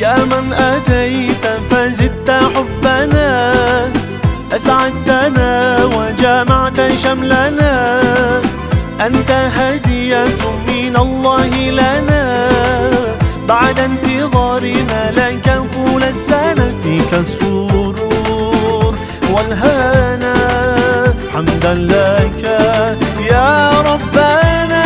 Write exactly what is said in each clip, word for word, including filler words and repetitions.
يا من أتيت فزدت حبنا، أسعدتنا وجمعت شملنا، أنت هدية من الله لنا، بعد انتظارنا لك طول السنة، فيك السرور والهنا، حمدا لك يا ربنا.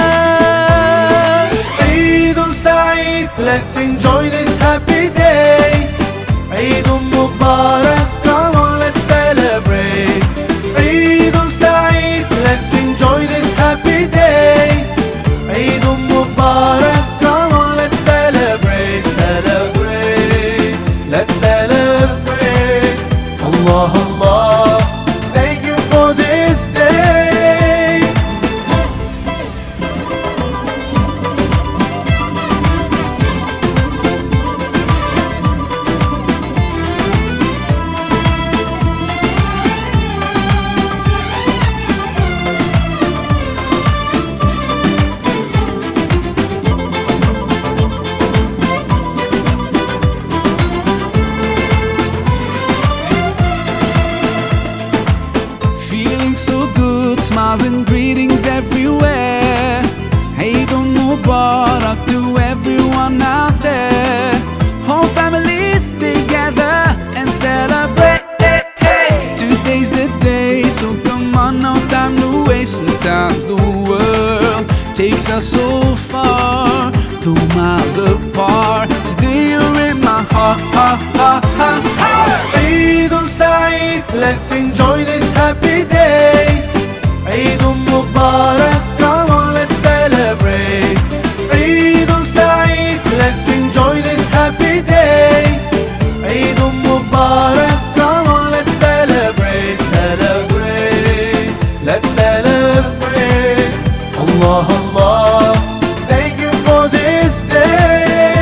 عيد سعيد، let's enjoy this happy day. عيد مبارك، come on let's celebrate. عيد سعيد، let's enjoy this happy day. عيد مبارك، come on let's celebrate, celebrate, let's celebrate. Allah Allah, thank you for this day. So good, smiles and greetings everywhere. Eid Mubarak to everyone out there. Whole families together and celebrate. Today's the day, so come on, no time to waste. Sometimes the world takes us so far, though miles apart. Today you're in my heart, heart, heart, heart, heart. Eid Saeed, let's enjoy this happy day. Eid Mubarak, come on let's celebrate. Eid Saeed, let's enjoy this happy day. Eid Mubarak, come on let's celebrate, celebrate, let's celebrate. Allah Allah, thank you for this day.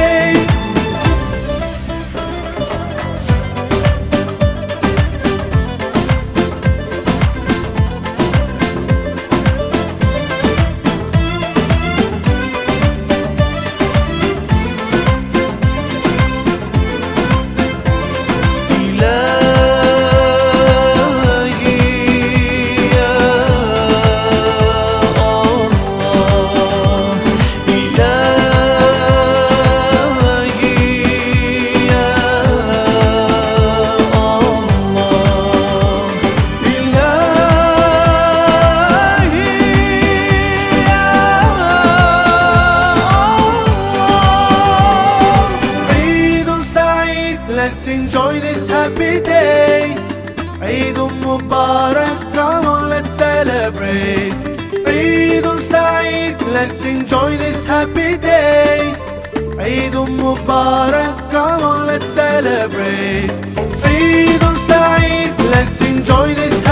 Let's enjoy this happy day. Eid Mubarak, come on let's celebrate. Eid Saeed, let's enjoy this happy day. Eid Mubarak, come on let's celebrate. Eid Saeed, let's enjoy this happy day.